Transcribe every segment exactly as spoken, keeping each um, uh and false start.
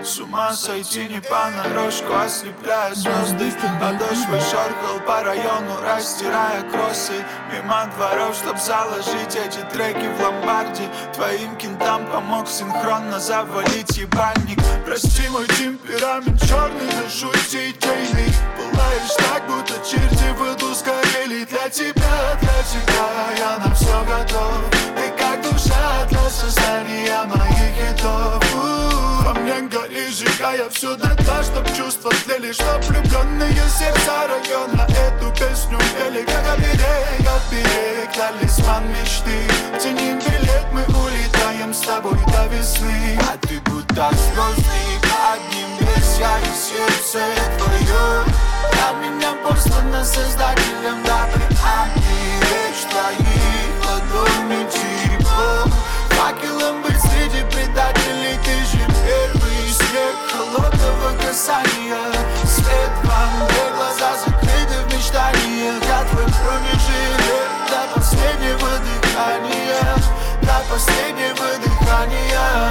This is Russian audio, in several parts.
С ума сойти не понарошку, ослепляя звезды. Подошвой шоркал по району, растирая кроссы. Мимо дворов, чтоб заложить эти треки в ломбарде. Твоим кентам помог синхронно завалить ебальник. Прости мой темперамент черный, но шути идейный. Пылаешь так, будто черти в аду сгорели. Для тебя, для тебя я на все готов. Ты как душа для создания моих хитов. Во мне гори, сжигая все дотла, чтоб чувства тлели, чтоб влюбленные сердца района эту песню пели. Как оберег, оберег, талисман мечты. Тянем билет, мы улетаем с тобой до весны. А ты будто звездный, одним без я и сердце твое. Для меня послано создателем, дабы оберечь твоих ладоней тепло. Факелом быть среди предателей, ты же первый снег холодного касания. Свет вам, где глаза закрыты в мечтаниях. Я твой промежуток до последнего дыхания, до последнего дыхания.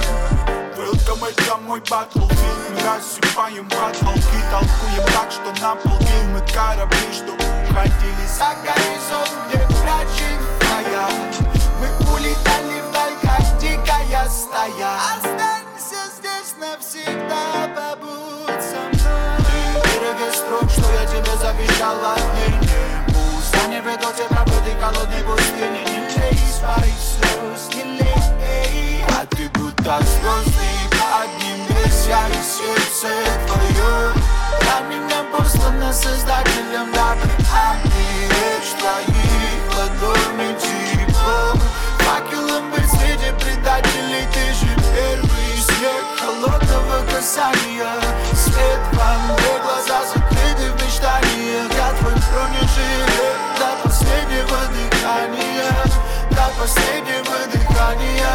Welcome, это мой battlefield. Мы рассыпаем батлки, толкуем так, что на полдень мы корабли, что уходили за горизонт, где прячет твоя. Мы улетали вдаль, как дикая стая. Останься здесь навсегда, побудь со мной. Ты береги строк, что я тебе завещал одни. Пусть они ведут тебя в этой холодной пустыне. Не лей своих слез, не лей. А ты будто звездный, одним без я и сердце твое. Для меня послано создателем, дабы оберечь твоих ладоней тепло. Факелом быть среди предателей, ты же первый снег холодного касания. Свет вам, где глаза закрыты в мечтаниях. Я твой бронежилет до последнего дыхания, до последнего дыхания.